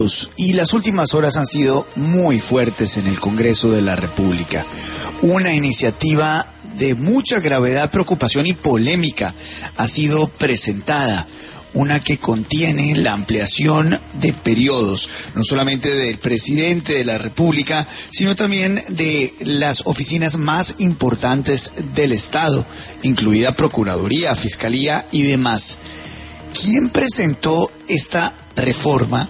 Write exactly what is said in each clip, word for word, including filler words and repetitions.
Y las últimas horas han sido muy fuertes en el Congreso de la República. Una iniciativa de mucha gravedad, preocupación y polémica ha sido presentada. Una que contiene la ampliación de periodos, no solamente del presidente de la República, sino también de las oficinas más importantes del Estado, incluida Procuraduría, Fiscalía y demás. ¿Quién presentó esta reforma,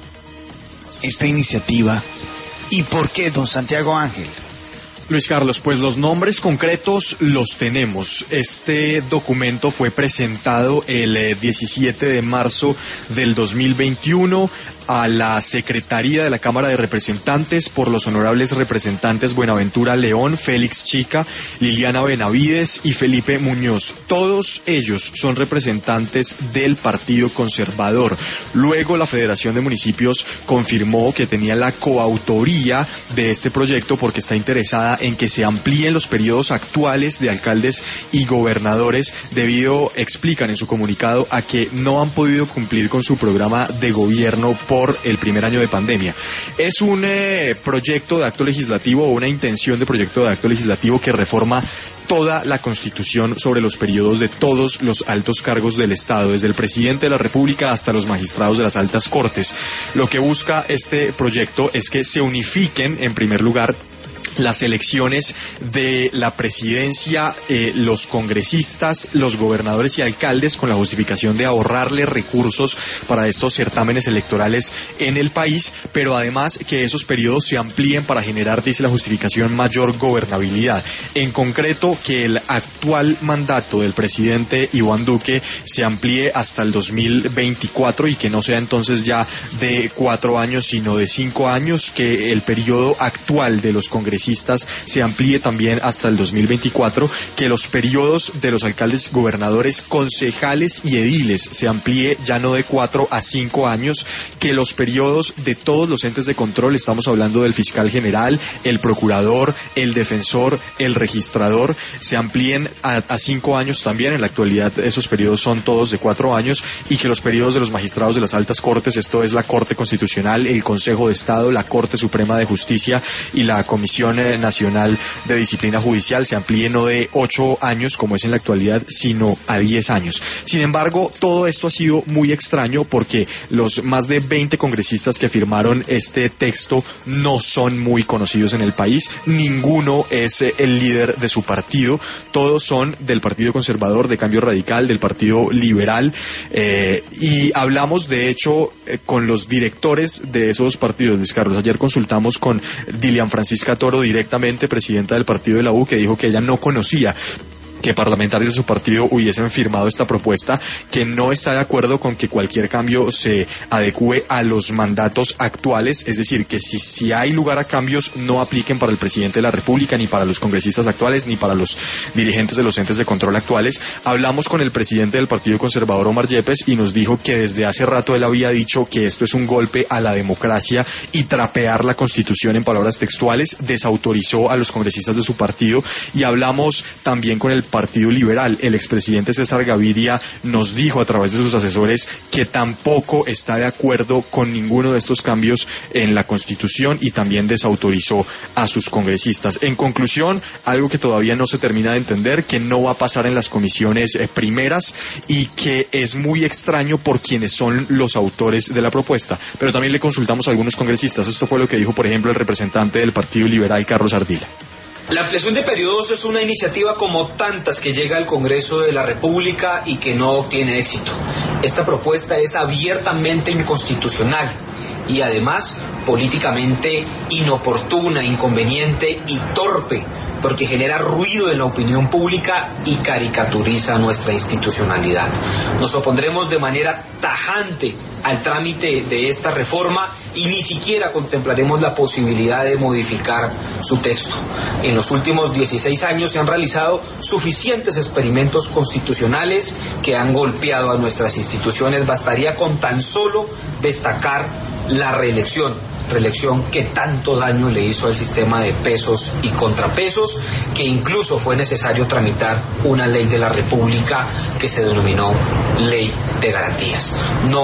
esta iniciativa, y por qué, don Santiago Ángel? Luis Carlos, pues los nombres concretos los tenemos. Este documento fue presentado el diecisiete de marzo del dos mil veintiuno a la Secretaría de la Cámara de Representantes por los honorables representantes Buenaventura León, Félix Chica, Liliana Benavides y Felipe Muñoz. Todos ellos son representantes del Partido Conservador. Luego la Federación de Municipios confirmó que tenía la coautoría de este proyecto porque está interesada en que se amplíen los periodos actuales de alcaldes y gobernadores debido, explican en su comunicado, a que no han podido cumplir con su programa de gobierno por el primer año de pandemia. Es un eh, proyecto de acto legislativo o una intención de proyecto de acto legislativo que reforma toda la Constitución sobre los periodos de todos los altos cargos del Estado, desde el presidente de la República hasta los magistrados de las altas cortes. Lo que busca este proyecto es que se unifiquen, en primer lugar, las elecciones de la presidencia, eh, los congresistas, los gobernadores y alcaldes, con la justificación de ahorrarle recursos para estos certámenes electorales en el país, pero además que esos periodos se amplíen para generar, dice la justificación, mayor gobernabilidad. En concreto, que el actual mandato del presidente Iván Duque se amplíe hasta el dos mil veinticuatro y que no sea entonces ya de cuatro años, sino de cinco años, que el periodo actual de los congresistas se amplíe también hasta el dos mil veinticuatro, que los periodos de los alcaldes, gobernadores, concejales y ediles se amplíe ya no de cuatro a cinco años, que los periodos de todos los entes de control, estamos hablando del fiscal general, el procurador, el defensor, el registrador, se amplíen a, a cinco años también. En la actualidad esos periodos son todos de cuatro años, y que los periodos de los magistrados de las altas cortes, esto es la Corte Constitucional, el Consejo de Estado, la Corte Suprema de Justicia y la Comisión Nacional de Disciplina Judicial, se amplíe no de ocho años como es en la actualidad, sino a diez años. Sin embargo, todo esto ha sido muy extraño porque los más de veinte congresistas que firmaron este texto no son muy conocidos en el país. Ninguno es el líder de su partido, todos son del Partido Conservador, de Cambio Radical, del Partido Liberal, eh, y hablamos de hecho eh, con los directores de esos partidos, Luis Carlos. Ayer consultamos con Dilian Francisca Toro, directamente presidenta del partido de la U, que dijo que ella no conocía que parlamentarios de su partido hubiesen firmado esta propuesta, que no está de acuerdo con que cualquier cambio se adecue a los mandatos actuales, es decir, que si, si hay lugar a cambios no apliquen para el presidente de la República, ni para los congresistas actuales, ni para los dirigentes de los entes de control actuales. Hablamos con el presidente del Partido Conservador, Omar Yepes, y nos dijo que desde hace rato él había dicho que esto es un golpe a la democracia y trapear la Constitución, en palabras textuales. Desautorizó a los congresistas de su partido. Y hablamos también con el Partido Liberal. El expresidente César Gaviria nos dijo a través de sus asesores que tampoco está de acuerdo con ninguno de estos cambios en la Constitución, y también desautorizó a sus congresistas. En conclusión, algo que todavía no se termina de entender, que no va a pasar en las comisiones eh, primeras, y que es muy extraño por quienes son los autores de la propuesta. Pero también le consultamos a algunos congresistas. Esto fue lo que dijo, por ejemplo, el representante del Partido Liberal, Carlos Ardila. La ampliación de periodos es una iniciativa como tantas que llega al Congreso de la República y que no tiene éxito. Esta propuesta es abiertamente inconstitucional y además políticamente inoportuna, inconveniente y torpe, porque genera ruido en la opinión pública y caricaturiza nuestra institucionalidad. Nos opondremos de manera tajante al trámite de esta reforma y ni siquiera contemplaremos la posibilidad de modificar su texto. En los últimos dieciséis años se han realizado suficientes experimentos constitucionales que han golpeado a nuestras instituciones. Bastaría con tan solo destacar la reelección, reelección que tanto daño le hizo al sistema de pesos y contrapesos, que incluso fue necesario tramitar una ley de la República que se denominó Ley de Garantías. No más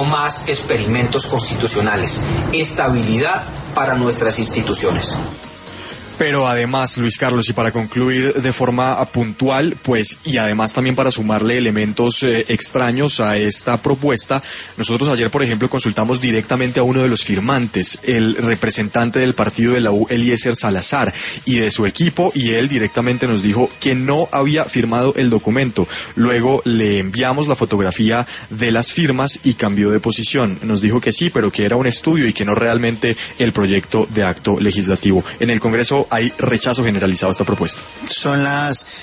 experimentos constitucionales, estabilidad para nuestras instituciones. Pero además, Luis Carlos, y para concluir de forma puntual, pues, y además también para sumarle elementos eh, extraños a esta propuesta, nosotros ayer, por ejemplo, consultamos directamente a uno de los firmantes, el representante del partido de la U, Eliezer Salazar, y de su equipo, y él directamente nos dijo que no había firmado el documento. Luego le enviamos la fotografía de las firmas y cambió de posición. Nos dijo que sí, pero que era un estudio y que no realmente el proyecto de acto legislativo. En el Congreso hay rechazo generalizado a esta propuesta. Son las